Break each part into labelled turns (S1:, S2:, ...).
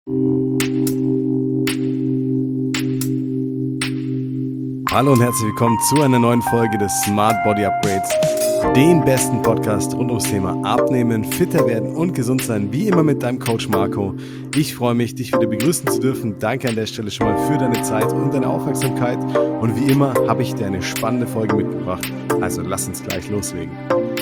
S1: Hallo und herzlich willkommen zu einer neuen Folge des Smart Body Upgrades, dem besten Podcast rund ums Thema Abnehmen, fitter werden und gesund sein, wie immer mit deinem Coach Marco. Ich freue mich, dich wieder begrüßen zu dürfen. Danke an der Stelle schon mal für deine Zeit und deine Aufmerksamkeit. Und wie immer habe ich dir eine spannende Folge mitgebracht. Also lass uns gleich loslegen.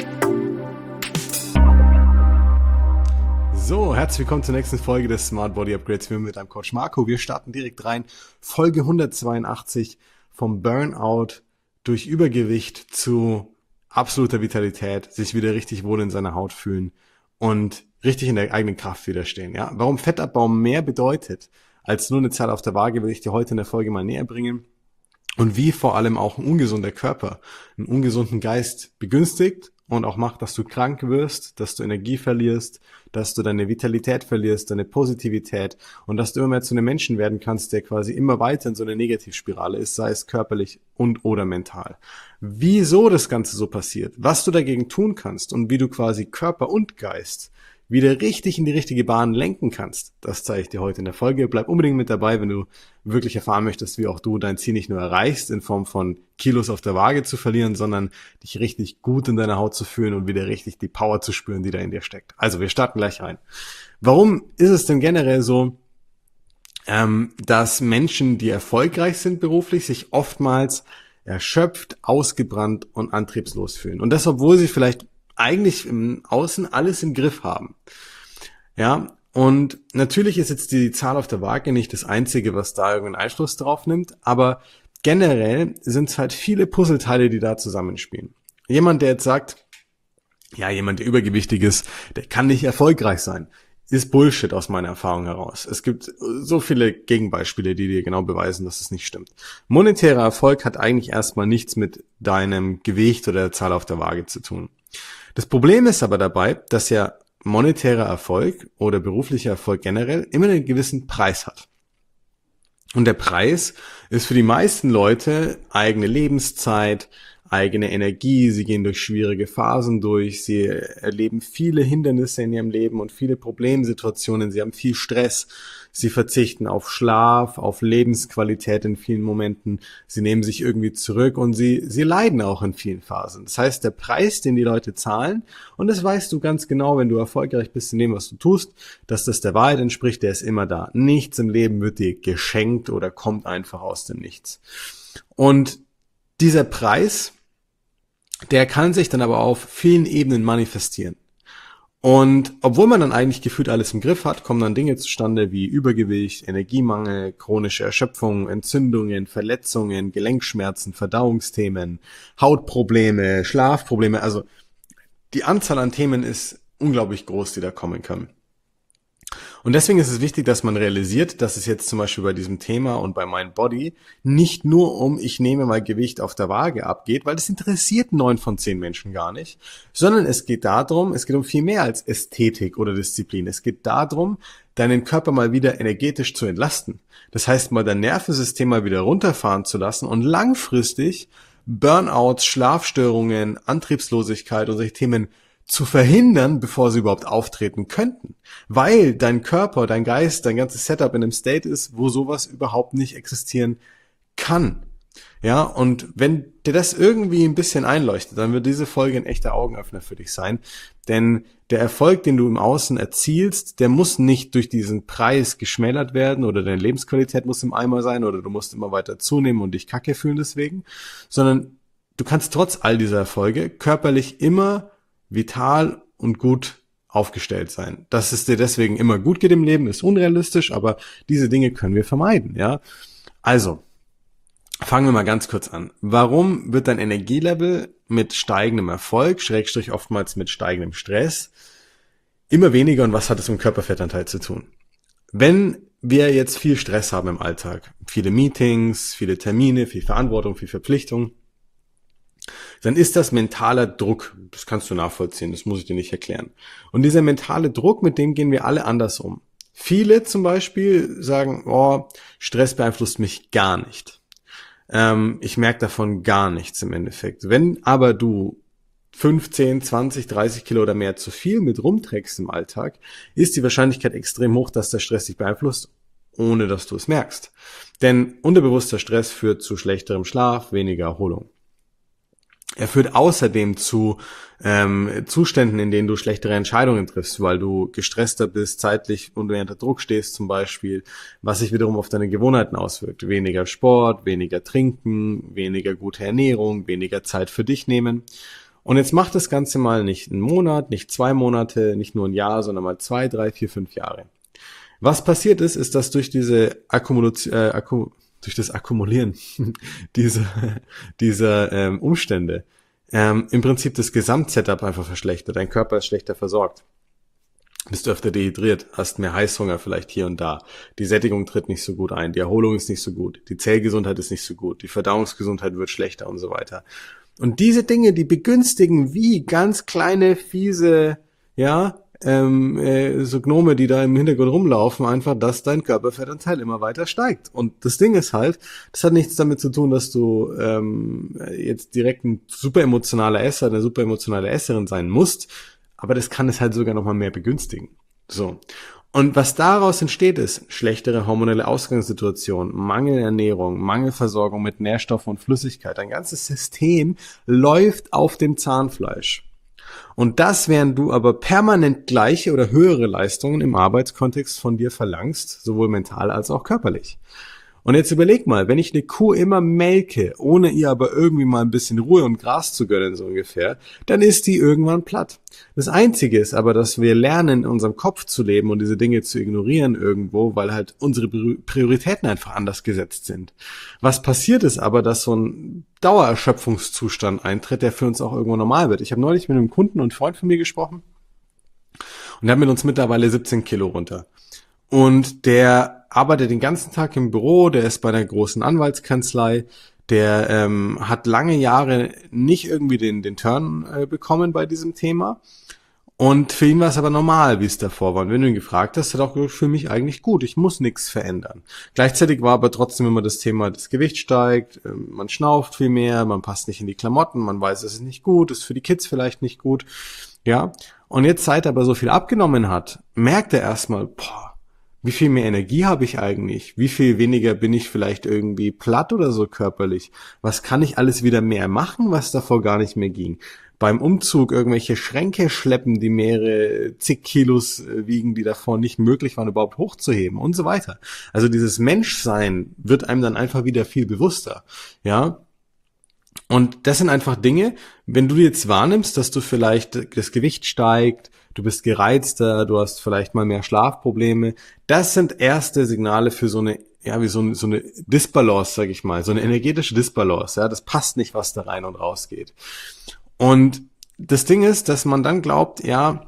S1: So, herzlich willkommen zur nächsten Folge des Smart Body Upgrades mit deinem Coach Marco. Wir starten direkt rein. Folge 182. Vom Burnout durch Übergewicht zu absoluter Vitalität, sich wieder richtig wohl in seiner Haut fühlen und richtig in der eigenen Kraft widerstehen. Ja? Warum Fettabbau mehr bedeutet als nur eine Zahl auf der Waage, will ich dir heute in der Folge mal näher bringen. Und wie vor allem auch ein ungesunder Körper einen ungesunden Geist begünstigt und auch macht, dass du krank wirst, dass du Energie verlierst, dass du deine Vitalität verlierst, deine Positivität und dass du immer mehr zu einem Menschen werden kannst, der quasi immer weiter in so einer Negativspirale ist, sei es körperlich und oder mental. Wieso das Ganze so passiert, was du dagegen tun kannst und wie du quasi Körper und Geist wieder richtig in die richtige Bahn lenken kannst, das zeige ich dir heute in der Folge. Bleib unbedingt mit dabei, wenn du wirklich erfahren möchtest, wie auch du dein Ziel nicht nur erreichst, in Form von Kilos auf der Waage zu verlieren, sondern dich richtig gut in deiner Haut zu fühlen und wieder richtig die Power zu spüren, die da in dir steckt. Also, wir starten gleich rein. Warum ist es denn generell so, dass Menschen, die erfolgreich sind beruflich, sich oftmals erschöpft, ausgebrannt und antriebslos fühlen? Und das, obwohl sie vielleicht eigentlich im Außen alles im Griff haben. Ja, und natürlich ist jetzt die Zahl auf der Waage nicht das Einzige, was da irgendeinen Einfluss drauf nimmt, aber generell sind es halt viele Puzzleteile, die da zusammenspielen. Jemand, der jetzt sagt, ja, jemand, der übergewichtig ist, der kann nicht erfolgreich sein, ist Bullshit aus meiner Erfahrung heraus. Es gibt so viele Gegenbeispiele, die dir genau beweisen, dass es nicht stimmt. Monetärer Erfolg hat eigentlich erstmal nichts mit deinem Gewicht oder der Zahl auf der Waage zu tun. Das Problem ist aber dabei, dass ja monetärer Erfolg oder beruflicher Erfolg generell immer einen gewissen Preis hat. Und der Preis ist für die meisten Leute eigene Lebenszeit, eigene Energie, sie gehen durch schwierige Phasen durch, sie erleben viele Hindernisse in ihrem Leben und viele Problemsituationen, sie haben viel Stress, sie verzichten auf Schlaf, auf Lebensqualität in vielen Momenten, sie nehmen sich irgendwie zurück und sie leiden auch in vielen Phasen. Das heißt, der Preis, den die Leute zahlen, und das weißt du ganz genau, wenn du erfolgreich bist in dem, was du tust, dass das der Wahrheit entspricht, der ist immer da. Nichts im Leben wird dir geschenkt oder kommt einfach aus dem Nichts. Und dieser Preis, der kann sich dann aber auf vielen Ebenen manifestieren. Und obwohl man dann eigentlich gefühlt alles im Griff hat, kommen dann Dinge zustande wie Übergewicht, Energiemangel, chronische Erschöpfung, Entzündungen, Verletzungen, Gelenkschmerzen, Verdauungsthemen, Hautprobleme, Schlafprobleme. Also die Anzahl an Themen ist unglaublich groß, die da kommen können. Und deswegen ist es wichtig, dass man realisiert, dass es jetzt zum Beispiel bei diesem Thema und bei Mind Body nicht nur um ich nehme mal Gewicht auf der Waage abgeht, weil das interessiert 9 von 10 Menschen gar nicht, sondern es geht um viel mehr als Ästhetik oder Disziplin. Es geht darum, deinen Körper mal wieder energetisch zu entlasten. Das heißt, mal dein Nervensystem mal wieder runterfahren zu lassen und langfristig Burnouts, Schlafstörungen, Antriebslosigkeit und solche Themen zu verhindern, bevor sie überhaupt auftreten könnten. Weil dein Körper, dein Geist, dein ganzes Setup in einem State ist, wo sowas überhaupt nicht existieren kann. Ja, und wenn dir das irgendwie ein bisschen einleuchtet, dann wird diese Folge ein echter Augenöffner für dich sein. Denn der Erfolg, den du im Außen erzielst, der muss nicht durch diesen Preis geschmälert werden oder deine Lebensqualität muss im Eimer sein oder du musst immer weiter zunehmen und dich kacke fühlen deswegen, sondern du kannst trotz all dieser Erfolge körperlich immer vital und gut aufgestellt sein. Dass es dir deswegen immer gut geht im Leben, ist unrealistisch, aber diese Dinge können wir vermeiden, ja. Also, fangen wir mal ganz kurz an. Warum wird dein Energielevel mit steigendem Erfolg, Schrägstrich oftmals mit steigendem Stress, immer weniger und was hat es mit dem Körperfettanteil zu tun? Wenn wir jetzt viel Stress haben im Alltag, viele Meetings, viele Termine, viel Verantwortung, viel Verpflichtung, dann ist das mentaler Druck. Das kannst du nachvollziehen, das muss ich dir nicht erklären. Und dieser mentale Druck, mit dem gehen wir alle anders um. Viele zum Beispiel sagen, Stress beeinflusst mich gar nicht. Ich merke davon gar nichts im Endeffekt. Wenn aber du 15, 20, 30 Kilo oder mehr zu viel mit rumträgst im Alltag, ist die Wahrscheinlichkeit extrem hoch, dass der Stress dich beeinflusst, ohne dass du es merkst. Denn unterbewusster Stress führt zu schlechterem Schlaf, weniger Erholung. Er führt außerdem zu Zuständen, in denen du schlechtere Entscheidungen triffst, weil du gestresster bist, zeitlich unter Druck stehst zum Beispiel, was sich wiederum auf deine Gewohnheiten auswirkt. Weniger Sport, weniger Trinken, weniger gute Ernährung, weniger Zeit für dich nehmen. Und jetzt mach das Ganze mal nicht einen Monat, nicht 2 Monate, nicht nur ein Jahr, sondern mal 2, 3, 4, 5 Jahre. Was passiert ist, dass durch diese durch das Akkumulieren dieser Umstände im Prinzip das Gesamtsetup einfach verschlechtert. Dein Körper ist schlechter versorgt. Bist du öfter dehydriert, hast mehr Heißhunger vielleicht hier und da. Die Sättigung tritt nicht so gut ein, die Erholung ist nicht so gut, die Zellgesundheit ist nicht so gut, die Verdauungsgesundheit wird schlechter und so weiter. Und diese Dinge, die begünstigen wie ganz kleine, fiese, so Gnome, die da im Hintergrund rumlaufen, einfach, dass dein Körperfettanteil immer weiter steigt. Und das Ding ist halt, das hat nichts damit zu tun, dass du jetzt direkt ein super emotionaler Esser, eine super emotionale Esserin sein musst, aber das kann es halt sogar nochmal mehr begünstigen. So. Und was daraus entsteht, ist schlechtere hormonelle Ausgangssituation, Mangelernährung, Mangelversorgung mit Nährstoffen und Flüssigkeit. Dein ganzes System läuft auf dem Zahnfleisch. Und das, während du aber permanent gleiche oder höhere Leistungen im Arbeitskontext von dir verlangst, sowohl mental als auch körperlich. Und jetzt überleg mal, wenn ich eine Kuh immer melke, ohne ihr aber irgendwie mal ein bisschen Ruhe und Gras zu gönnen, so ungefähr, dann ist die irgendwann platt. Das Einzige ist aber, dass wir lernen, in unserem Kopf zu leben und diese Dinge zu ignorieren irgendwo, weil halt unsere Prioritäten einfach anders gesetzt sind. Was passiert ist aber, dass so ein Dauererschöpfungszustand eintritt, der für uns auch irgendwo normal wird. Ich habe neulich mit einem Kunden und Freund von mir gesprochen und der hat mit uns mittlerweile 17 Kilo runter. Und der arbeitet den ganzen Tag im Büro, der ist bei einer großen Anwaltskanzlei, der hat lange Jahre nicht irgendwie den Turn bekommen bei diesem Thema. Und für ihn war es aber normal, wie es davor war. Und wenn du ihn gefragt hast, hat er auch gesagt, für mich eigentlich gut, ich muss nichts verändern. Gleichzeitig war aber trotzdem immer das Thema, das Gewicht steigt, man schnauft viel mehr, man passt nicht in die Klamotten, man weiß, es ist nicht gut, ist für die Kids vielleicht nicht gut. Ja. Und jetzt, seit er aber so viel abgenommen hat, merkt er erstmal, wie viel mehr Energie habe ich eigentlich? Wie viel weniger bin ich vielleicht irgendwie platt oder so körperlich? Was kann ich alles wieder mehr machen, was davor gar nicht mehr ging? Beim Umzug irgendwelche Schränke schleppen, die mehrere zig Kilos wiegen, die davor nicht möglich waren, überhaupt hochzuheben und so weiter. Also dieses Menschsein wird einem dann einfach wieder viel bewusster, ja. Und das sind einfach Dinge, wenn du jetzt wahrnimmst, dass du vielleicht das Gewicht steigt, du bist gereizter, du hast vielleicht mal mehr Schlafprobleme. Das sind erste Signale für so eine, wie so eine Disbalance, sag ich mal, so eine energetische Disbalance. Ja, das passt nicht, was da rein und raus geht. Und das Ding ist, dass man dann glaubt,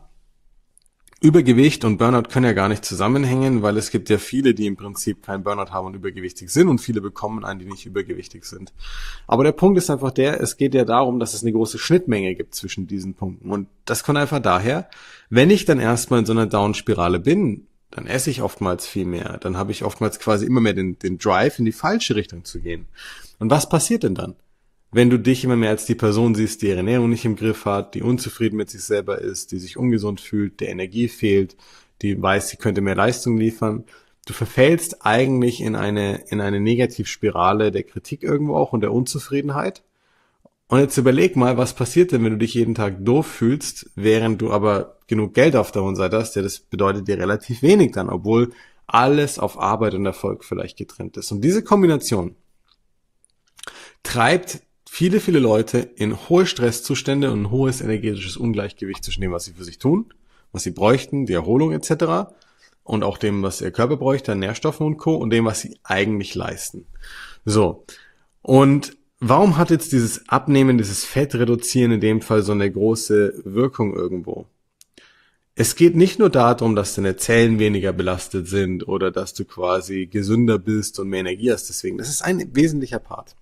S1: Übergewicht und Burnout können ja gar nicht zusammenhängen, weil es gibt ja viele, die im Prinzip kein Burnout haben und übergewichtig sind und viele bekommen einen, die nicht übergewichtig sind. Aber der Punkt ist einfach es geht ja darum, dass es eine große Schnittmenge gibt zwischen diesen Punkten. Und das kommt einfach daher, wenn ich dann erstmal in so einer Down-Spirale bin, dann esse ich oftmals viel mehr. Dann habe ich oftmals quasi immer mehr den Drive, in die falsche Richtung zu gehen. Und was passiert denn dann? Wenn du dich immer mehr als die Person siehst, die ihre Ernährung nicht im Griff hat, die unzufrieden mit sich selber ist, die sich ungesund fühlt, der Energie fehlt, die weiß, sie könnte mehr Leistung liefern, du verfällst eigentlich in eine Negativspirale der Kritik irgendwo auch und der Unzufriedenheit. Und jetzt überleg mal, was passiert denn, wenn du dich jeden Tag doof fühlst, während du aber genug Geld auf der hohen Seite hast? Ja, das bedeutet dir relativ wenig dann, obwohl alles auf Arbeit und Erfolg vielleicht getrennt ist. Und diese Kombination treibt viele, viele Leute in hohe Stresszustände und ein hohes energetisches Ungleichgewicht zwischen dem, was sie für sich tun, was sie bräuchten, die Erholung etc. und auch dem, was ihr Körper bräuchte an Nährstoffen und Co. und dem, was sie eigentlich leisten. So, und warum hat jetzt dieses Abnehmen, dieses Fettreduzieren in dem Fall so eine große Wirkung irgendwo? Es geht nicht nur darum, dass deine Zellen weniger belastet sind oder dass du quasi gesünder bist und mehr Energie hast deswegen. Das ist ein wesentlicher Part.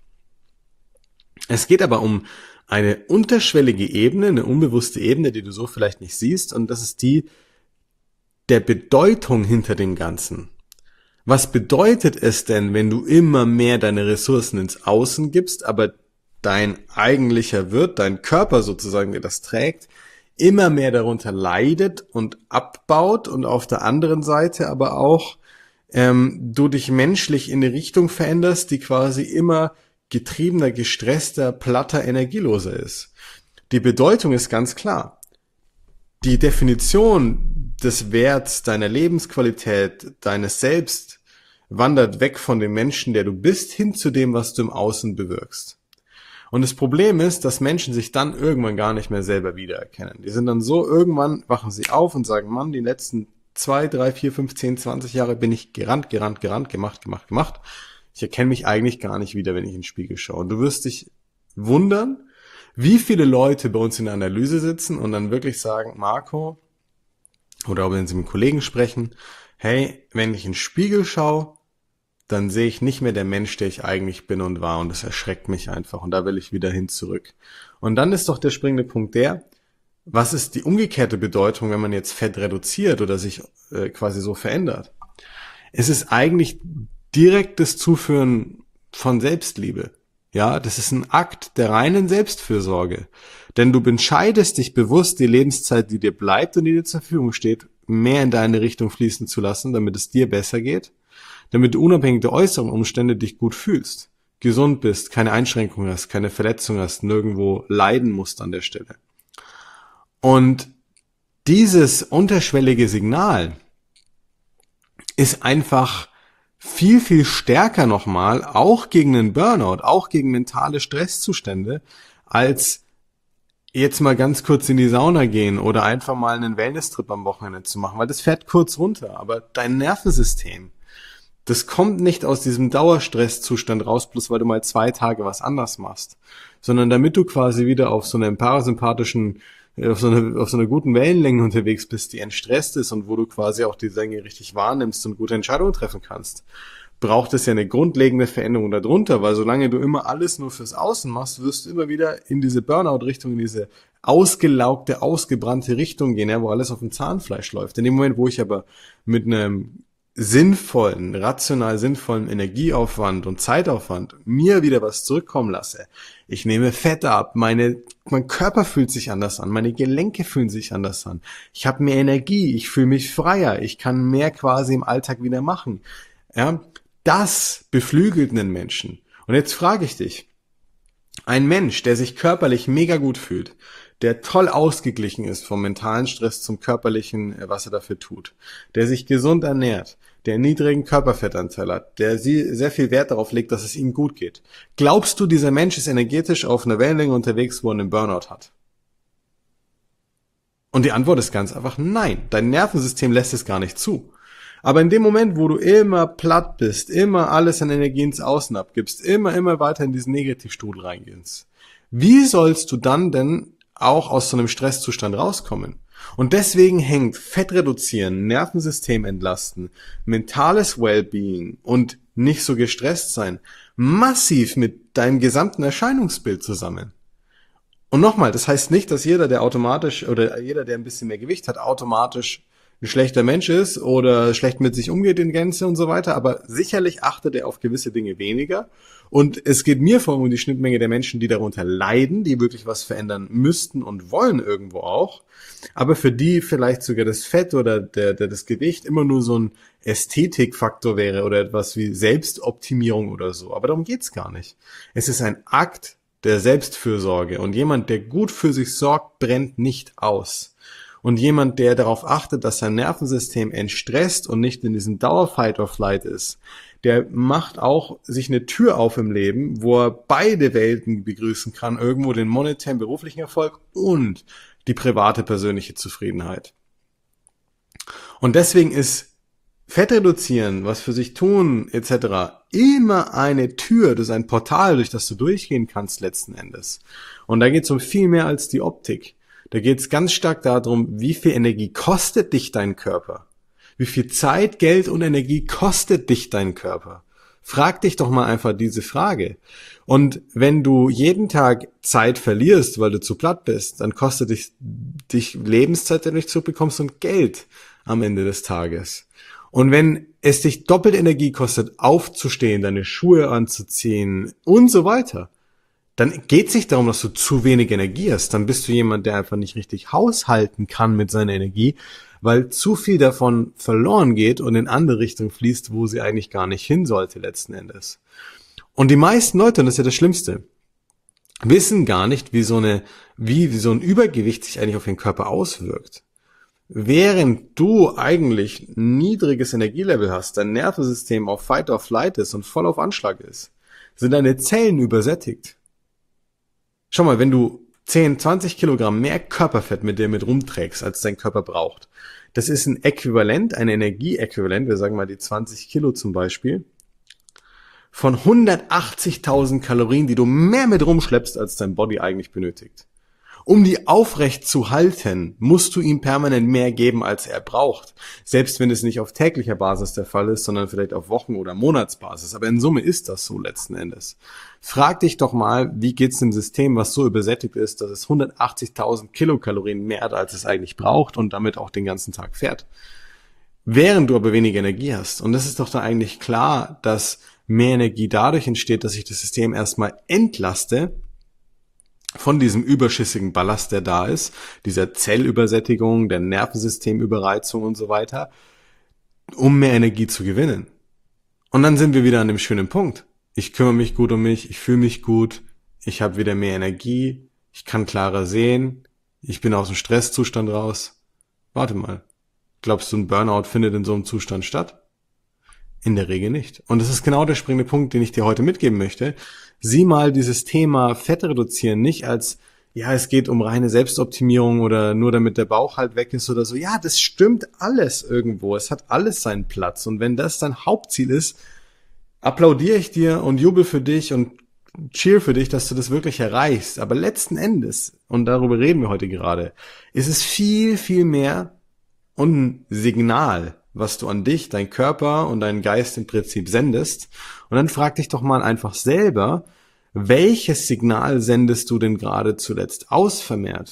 S1: Es geht aber um eine unterschwellige Ebene, eine unbewusste Ebene, die du so vielleicht nicht siehst, und das ist die der Bedeutung hinter dem Ganzen. Was bedeutet es denn, wenn du immer mehr deine Ressourcen ins Außen gibst, aber dein eigentlicher Wirt, dein Körper sozusagen, der das trägt, immer mehr darunter leidet und abbaut und auf der anderen Seite aber auch du dich menschlich in eine Richtung veränderst, die quasi immer getriebener, gestresster, platter, energieloser ist. Die Bedeutung ist ganz klar. Die Definition des Werts deiner Lebensqualität, deines Selbst, wandert weg von dem Menschen, der du bist, hin zu dem, was du im Außen bewirkst. Und das Problem ist, dass Menschen sich dann irgendwann gar nicht mehr selber wiedererkennen. Die sind dann so, irgendwann wachen sie auf und sagen, Mann, die letzten 2, 3, 4, 5, 10, 20 Jahre bin ich gerannt, gemacht. Ich erkenne mich eigentlich gar nicht wieder, wenn ich in den Spiegel schaue. Und du wirst dich wundern, wie viele Leute bei uns in der Analyse sitzen und dann wirklich sagen, Marco, oder wenn sie mit Kollegen sprechen, hey, wenn ich in den Spiegel schaue, dann sehe ich nicht mehr der Mensch, der ich eigentlich bin und war, und das erschreckt mich einfach und da will ich wieder hin zurück. Und dann ist doch der springende Punkt der, was ist die umgekehrte Bedeutung, wenn man jetzt Fett reduziert oder sich quasi so verändert? Es ist eigentlich direktes Zuführen von Selbstliebe. Ja, das ist ein Akt der reinen Selbstfürsorge. Denn du entscheidest dich bewusst, die Lebenszeit, die dir bleibt und die dir zur Verfügung steht, mehr in deine Richtung fließen zu lassen, damit es dir besser geht, damit du unabhängig der äußeren Umstände dich gut fühlst, gesund bist, keine Einschränkungen hast, keine Verletzungen hast, nirgendwo leiden musst an der Stelle. Und dieses unterschwellige Signal ist einfach viel, viel stärker nochmal, auch gegen einen Burnout, auch gegen mentale Stresszustände, als jetzt mal ganz kurz in die Sauna gehen oder einfach mal einen Wellness-Trip am Wochenende zu machen, weil das fährt kurz runter. Aber dein Nervensystem, das kommt nicht aus diesem Dauerstresszustand raus, bloß weil du mal 2 Tage was anders machst, sondern damit du quasi wieder auf so einem parasympathischen, auf so einer guten Wellenlänge unterwegs bist, die entstresst ist und wo du quasi auch die Dinge richtig wahrnimmst und gute Entscheidungen treffen kannst, braucht es ja eine grundlegende Veränderung darunter, weil solange du immer alles nur fürs Außen machst, wirst du immer wieder in diese Burnout-Richtung, in diese ausgelaugte, ausgebrannte Richtung gehen, ja, wo alles auf dem Zahnfleisch läuft. In dem Moment, wo ich aber mit einem sinnvollen, rational sinnvollen Energieaufwand und Zeitaufwand mir wieder was zurückkommen lasse. Ich nehme Fett ab, mein Körper fühlt sich anders an, meine Gelenke fühlen sich anders an. Ich habe mehr Energie, ich fühle mich freier, ich kann mehr quasi im Alltag wieder machen. Ja, das beflügelt einen Menschen. Und jetzt frage ich dich, ein Mensch, der sich körperlich mega gut fühlt, der toll ausgeglichen ist vom mentalen Stress zum körperlichen, was er dafür tut, der sich gesund ernährt, der einen niedrigen Körperfettanteil hat, der sehr viel Wert darauf legt, dass es ihm gut geht. Glaubst du, dieser Mensch ist energetisch auf einer Wellenlänge unterwegs, wo er einen Burnout hat? Und die Antwort ist ganz einfach nein. Dein Nervensystem lässt es gar nicht zu. Aber in dem Moment, wo du immer platt bist, immer alles an Energie ins Außen abgibst, immer weiter in diesen Negativstrudel reingehst, wie sollst du dann denn auch aus so einem Stresszustand rauskommen? Und deswegen hängt Fett reduzieren, Nervensystem entlasten, mentales Wellbeing und nicht so gestresst sein massiv mit deinem gesamten Erscheinungsbild zusammen. Und nochmal, das heißt nicht, dass jeder, der automatisch oder jeder, der ein bisschen mehr Gewicht hat, automatisch ein schlechter Mensch ist oder schlecht mit sich umgeht in Gänze und so weiter, aber sicherlich achtet er auf gewisse Dinge weniger. Und es geht mir vor allem um die Schnittmenge der Menschen, die darunter leiden, die wirklich was verändern müssten und wollen irgendwo auch, aber für die vielleicht sogar das Fett oder das Gewicht immer nur so ein Ästhetikfaktor wäre oder etwas wie Selbstoptimierung oder so. Aber darum geht's gar nicht. Es ist ein Akt der Selbstfürsorge und jemand, der gut für sich sorgt, brennt nicht aus. Und jemand, der darauf achtet, dass sein Nervensystem entstresst und nicht in diesem Dauer-Fight-or-Flight ist, der macht auch sich eine Tür auf im Leben, wo er beide Welten begrüßen kann, irgendwo den monetären beruflichen Erfolg und die private persönliche Zufriedenheit. Und deswegen ist Fett reduzieren, was für sich tun, etc. immer eine Tür, das ist ein Portal, durch das du durchgehen kannst letzten Endes. Und da geht es um viel mehr als die Optik. Da geht es ganz stark darum, wie viel Energie kostet dich dein Körper? Wie viel Zeit, Geld und Energie kostet dich dein Körper? Frag dich doch mal einfach diese Frage. Und wenn du jeden Tag Zeit verlierst, weil du zu platt bist, dann kostet dich Lebenszeit, die du nicht zurückbekommst, und Geld am Ende des Tages. Und wenn es dich doppelt Energie kostet, aufzustehen, deine Schuhe anzuziehen und so weiter, dann geht es nicht darum, dass du zu wenig Energie hast. Dann bist du jemand, der einfach nicht richtig haushalten kann mit seiner Energie, weil zu viel davon verloren geht und in andere Richtung fließt, wo sie eigentlich gar nicht hin sollte letzten Endes. Und die meisten Leute, und das ist ja das Schlimmste, wissen gar nicht, wie so ein Übergewicht sich eigentlich auf den Körper auswirkt. Während du eigentlich ein niedriges Energielevel hast, dein Nervensystem auf Fight or Flight ist und voll auf Anschlag ist, sind deine Zellen übersättigt. Schau mal, wenn du 10, 20 Kilogramm mehr Körperfett mit dir mit rumträgst, als dein Körper braucht, das ist ein Äquivalent, ein Energieäquivalent, wir sagen mal die 20 Kilo zum Beispiel, von 180.000 Kalorien, die du mehr mit rumschleppst, als dein Body eigentlich benötigt. Um die aufrecht zu halten, musst du ihm permanent mehr geben, als er braucht. Selbst wenn es nicht auf täglicher Basis der Fall ist, sondern vielleicht auf Wochen- oder Monatsbasis. Aber in Summe ist das so letzten Endes. Frag dich doch mal, wie geht's dem System, was so übersättigt ist, dass es 180.000 Kilokalorien mehr hat, als es eigentlich braucht und damit auch den ganzen Tag fährt. Während du aber weniger Energie hast. Und das ist doch dann eigentlich klar, dass mehr Energie dadurch entsteht, dass ich das System erstmal entlaste von diesem überschüssigen Ballast, der da ist, dieser Zellübersättigung, der Nervensystemüberreizung und so weiter, um mehr Energie zu gewinnen. Und dann sind wir wieder an dem schönen Punkt. Ich kümmere mich gut um mich, ich fühle mich gut, ich habe wieder mehr Energie, ich kann klarer sehen, ich bin aus dem Stresszustand raus. Warte mal, glaubst du, ein Burnout findet in so einem Zustand statt? In der Regel nicht. Und das ist genau der springende Punkt, den ich dir heute mitgeben möchte. Sieh mal dieses Thema Fett reduzieren nicht als, ja, es geht um reine Selbstoptimierung oder nur damit der Bauch halt weg ist oder so. Ja, das stimmt alles irgendwo. Es hat alles seinen Platz. Und wenn das dein Hauptziel ist, applaudiere ich dir und jubel für dich und cheer für dich, dass du das wirklich erreichst. Aber letzten Endes, und darüber reden wir heute gerade, ist es viel, viel mehr und ein Signal, was du an dich, dein Körper und deinen Geist im Prinzip sendest. Und dann frag dich doch mal einfach selber, welches Signal sendest du denn gerade zuletzt aus vermehrt?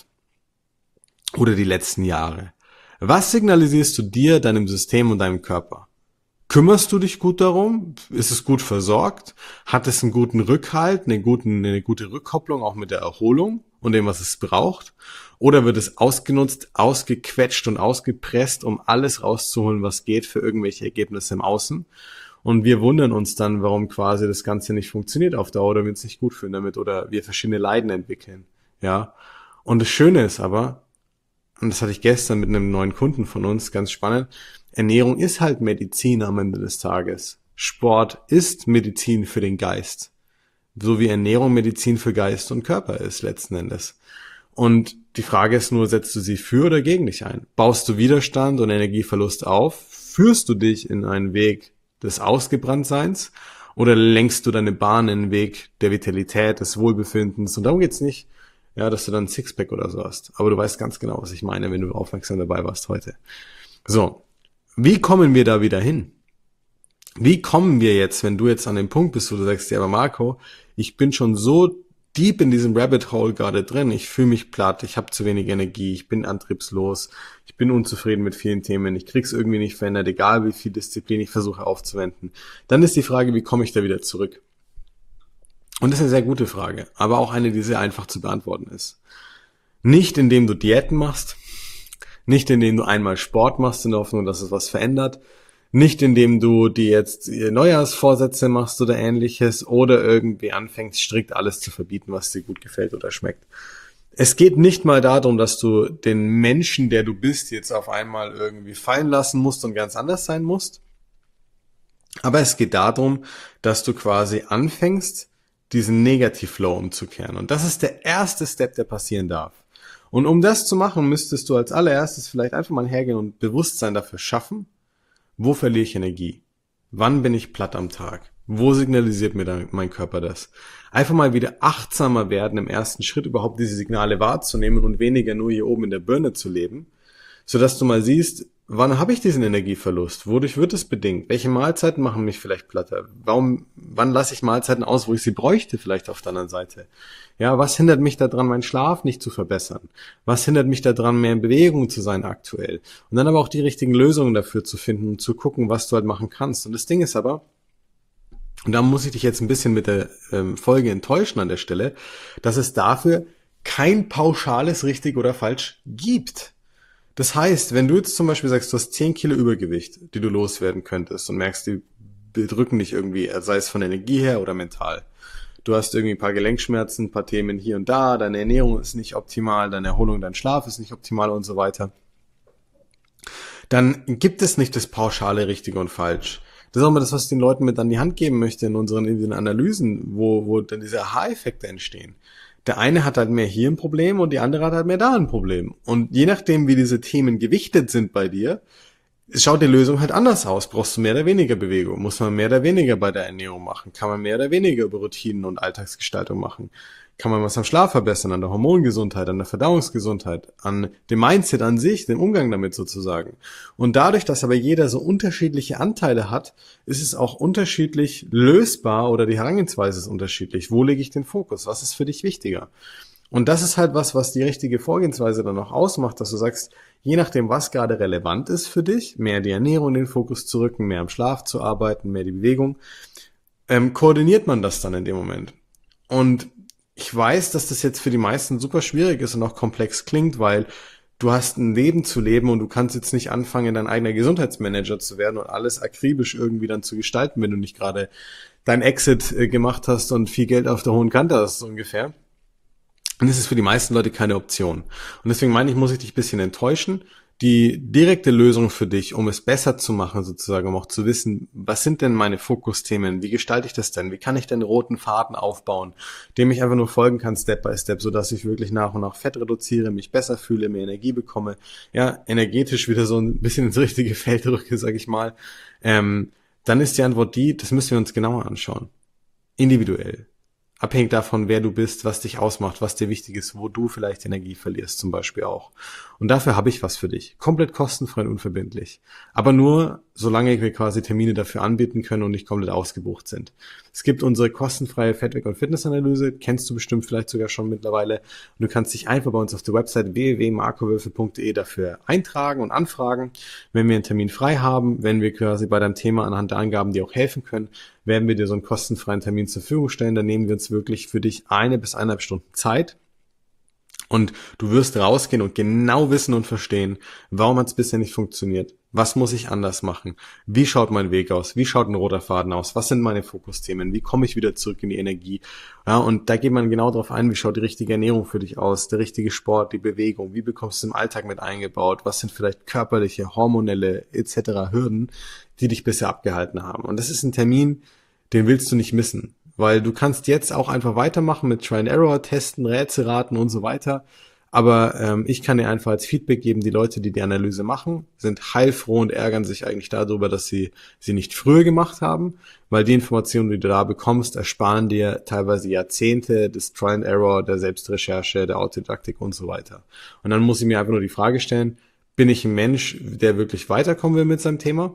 S1: Oder die letzten Jahre? Was signalisierst du dir, deinem System und deinem Körper? Kümmerst du dich gut darum? Ist es gut versorgt? Hat es einen guten Rückhalt, eine gute Rückkopplung auch mit der Erholung und dem, was es braucht? Oder wird es ausgenutzt, ausgequetscht und ausgepresst, um alles rauszuholen, was geht für irgendwelche Ergebnisse im Außen? Und wir wundern uns dann, warum quasi das Ganze nicht funktioniert auf Dauer oder wir uns nicht gut fühlen damit oder wir verschiedene Leiden entwickeln. Ja. Und das Schöne ist aber, und das hatte ich gestern mit einem neuen Kunden von uns, ganz spannend, Ernährung ist halt Medizin am Ende des Tages. Sport ist Medizin für den Geist. So wie Ernährung Medizin für Geist und Körper ist letzten Endes. Und die Frage ist nur, setzt du sie für oder gegen dich ein? Baust du Widerstand und Energieverlust auf? Führst du dich in einen Weg des Ausgebranntseins? Oder lenkst du deine Bahn in den Weg der Vitalität, des Wohlbefindens? Und darum geht's nicht, ja, dass du dann ein Sixpack oder so hast. Aber du weißt ganz genau, was ich meine, wenn du aufmerksam dabei warst heute. So, wie kommen wir da wieder hin? Wie kommen wir jetzt, wenn du jetzt an dem Punkt bist, wo du sagst, ja, aber Marco, ich bin schon so deep in diesem Rabbit Hole gerade drin, ich fühle mich platt, ich habe zu wenig Energie, ich bin antriebslos, ich bin unzufrieden mit vielen Themen, ich krieg's irgendwie nicht verändert, egal wie viel Disziplin ich versuche aufzuwenden. Dann ist die Frage, wie komme ich da wieder zurück? Und das ist eine sehr gute Frage, aber auch eine, die sehr einfach zu beantworten ist. Nicht indem du Diäten machst, nicht indem du einmal Sport machst in der Hoffnung, dass es was verändert, nicht indem du dir jetzt Neujahrsvorsätze machst oder ähnliches oder irgendwie anfängst, strikt alles zu verbieten, was dir gut gefällt oder schmeckt. Es geht nicht mal darum, dass du den Menschen, der du bist, jetzt auf einmal irgendwie fallen lassen musst und ganz anders sein musst. Aber es geht darum, dass du quasi anfängst, diesen Negativ-Flow umzukehren. Und das ist der erste Step, der passieren darf. Und um das zu machen, müsstest du als allererstes vielleicht einfach mal hergehen und Bewusstsein dafür schaffen, wo verliere ich Energie? Wann bin ich platt am Tag? Wo signalisiert mir dann mein Körper das? Einfach mal wieder achtsamer werden, im ersten Schritt überhaupt diese Signale wahrzunehmen und weniger nur hier oben in der Birne zu leben, sodass du mal siehst, wann habe ich diesen Energieverlust? Wodurch wird es bedingt? Welche Mahlzeiten machen mich vielleicht platter? Wann lasse ich Mahlzeiten aus, wo ich sie bräuchte vielleicht auf der anderen Seite? Ja, was hindert mich daran, meinen Schlaf nicht zu verbessern? Was hindert mich daran, mehr in Bewegung zu sein aktuell? Und dann aber auch die richtigen Lösungen dafür zu finden und zu gucken, was du halt machen kannst. Und das Ding ist aber, Und da muss ich dich jetzt ein bisschen mit der Folge enttäuschen an der Stelle, dass es dafür kein pauschales richtig oder falsch gibt. Das heißt, wenn du jetzt zum Beispiel sagst, du hast 10 Kilo Übergewicht, die du loswerden könntest und merkst, die bedrücken dich irgendwie, sei es von Energie her oder mental. Du hast irgendwie ein paar Gelenkschmerzen, ein paar Themen hier und da, deine Ernährung ist nicht optimal, deine Erholung, dein Schlaf ist nicht optimal und so weiter. Dann gibt es nicht das pauschale Richtige und Falsch. Das ist auch mal das, was ich den Leuten mit an die Hand geben möchte in den Analysen, wo dann diese Aha-Effekte entstehen. Der eine hat halt mehr hier ein Problem und die andere hat halt mehr da ein Problem. Und je nachdem, wie diese Themen gewichtet sind bei dir, schaut die Lösung halt anders aus. Brauchst du mehr oder weniger Bewegung? Muss man mehr oder weniger bei der Ernährung machen? Kann man mehr oder weniger über Routinen und Alltagsgestaltung machen? Kann man was am Schlaf verbessern, an der Hormongesundheit, an der Verdauungsgesundheit, an dem Mindset an sich, dem Umgang damit sozusagen. Und dadurch, dass aber jeder so unterschiedliche Anteile hat, ist es auch unterschiedlich lösbar oder die Herangehensweise ist unterschiedlich. Wo lege ich den Fokus? Was ist für dich wichtiger? Und das ist halt was die richtige Vorgehensweise dann auch ausmacht, dass du sagst, je nachdem, was gerade relevant ist für dich, mehr die Ernährung in den Fokus zu rücken, mehr am Schlaf zu arbeiten, mehr die Bewegung, koordiniert man das dann in dem Moment. Und ich weiß, dass das jetzt für die meisten super schwierig ist und auch komplex klingt, weil du hast ein Leben zu leben und du kannst jetzt nicht anfangen, dein eigener Gesundheitsmanager zu werden und alles akribisch irgendwie dann zu gestalten, wenn du nicht gerade dein Exit gemacht hast und viel Geld auf der hohen Kante hast, so ungefähr. Und das ist für die meisten Leute keine Option. Und deswegen meine ich, muss ich dich ein bisschen enttäuschen. Die direkte Lösung für dich, um es besser zu machen, sozusagen, um auch zu wissen, was sind denn meine Fokusthemen, wie gestalte ich das denn, wie kann ich denn roten Faden aufbauen, dem ich einfach nur folgen kann, Step by Step, sodass ich wirklich nach und nach Fett reduziere, mich besser fühle, mehr Energie bekomme, ja, energetisch wieder so ein bisschen ins richtige Feld rücke, sag ich mal, dann ist die Antwort das müssen wir uns genauer anschauen. Individuell. Abhängig davon, wer du bist, was dich ausmacht, was dir wichtig ist, wo du vielleicht Energie verlierst zum Beispiel auch. Und dafür habe ich was für dich. Komplett kostenfrei und unverbindlich. Aber nur, solange wir quasi Termine dafür anbieten können und nicht komplett ausgebucht sind. Es gibt unsere kostenfreie Fettweg- und Fitnessanalyse, kennst du bestimmt vielleicht sogar schon mittlerweile. Und du kannst dich einfach bei uns auf der Website www.markowölfe.de dafür eintragen und anfragen. Wenn wir einen Termin frei haben, wenn wir quasi bei deinem Thema anhand der Angaben dir auch helfen können, werden wir dir so einen kostenfreien Termin zur Verfügung stellen. Dann nehmen wir uns wirklich für dich 1 bis 1,5 Stunden Zeit. Und du wirst rausgehen und genau wissen und verstehen, warum hat es bisher nicht funktioniert? Was muss ich anders machen? Wie schaut mein Weg aus? Wie schaut ein roter Faden aus? Was sind meine Fokusthemen? Wie komme ich wieder zurück in die Energie? Ja, und da geht man genau darauf ein, wie schaut die richtige Ernährung für dich aus? Der richtige Sport, die Bewegung? Wie bekommst du es im Alltag mit eingebaut? Was sind vielleicht körperliche, hormonelle etc. Hürden, die dich bisher abgehalten haben? Und das ist ein Termin, den willst du nicht missen. Weil du kannst jetzt auch einfach weitermachen mit Try and Error, testen, Rätselraten und so weiter. Aber ich kann dir einfach als Feedback geben, die Leute, die Analyse machen, sind heilfroh und ärgern sich eigentlich darüber, dass sie nicht früher gemacht haben, weil die Informationen, die du da bekommst, ersparen dir teilweise Jahrzehnte des Try and Error, der Selbstrecherche, der Autodidaktik und so weiter. Und dann muss ich mir einfach nur die Frage stellen, bin ich ein Mensch, der wirklich weiterkommen will mit seinem Thema?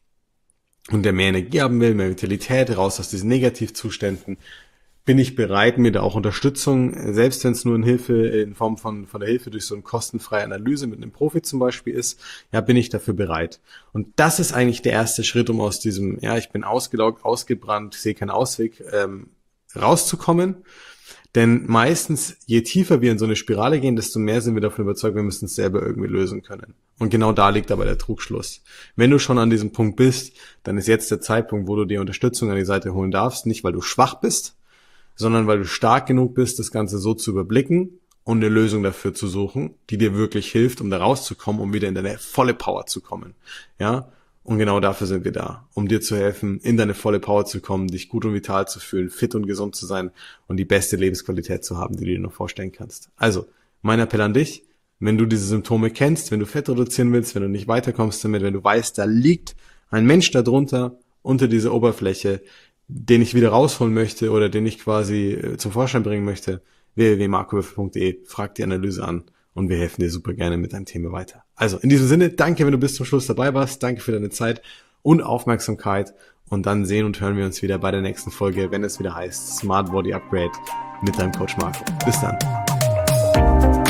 S1: Und der mehr Energie haben will, mehr Vitalität, raus aus diesen Negativzuständen, bin ich bereit, mir da auch Unterstützung, selbst wenn es nur in Form von der Hilfe durch so eine kostenfreie Analyse mit einem Profi zum Beispiel ist, ja, bin ich dafür bereit. Und das ist eigentlich der erste Schritt, um aus diesem, ja, ich bin ausgelaugt, ausgebrannt, sehe keinen Ausweg, rauszukommen. Denn meistens, je tiefer wir in so eine Spirale gehen, desto mehr sind wir davon überzeugt, wir müssen es selber irgendwie lösen können. Und genau da liegt aber der Trugschluss. Wenn du schon an diesem Punkt bist, dann ist jetzt der Zeitpunkt, wo du dir Unterstützung an die Seite holen darfst, nicht weil du schwach bist, sondern weil du stark genug bist, das Ganze so zu überblicken und eine Lösung dafür zu suchen, die dir wirklich hilft, um da rauszukommen, um wieder in deine volle Power zu kommen. Ja? Und genau dafür sind wir da, um dir zu helfen, in deine volle Power zu kommen, dich gut und vital zu fühlen, fit und gesund zu sein und die beste Lebensqualität zu haben, die du dir nur vorstellen kannst. Also, mein Appell an dich, wenn du diese Symptome kennst, wenn du Fett reduzieren willst, wenn du nicht weiterkommst damit, wenn du weißt, da liegt ein Mensch darunter, unter dieser Oberfläche, den ich wieder rausholen möchte oder den ich quasi zum Vorschein bringen möchte, www.markowölfe.de, frag die Analyse an. Und wir helfen dir super gerne mit deinem Thema weiter. Also in diesem Sinne, danke, wenn du bis zum Schluss dabei warst. Danke für deine Zeit und Aufmerksamkeit. Und dann sehen und hören wir uns wieder bei der nächsten Folge, wenn es wieder heißt Smart Body Upgrade mit deinem Coach Marco. Bis dann.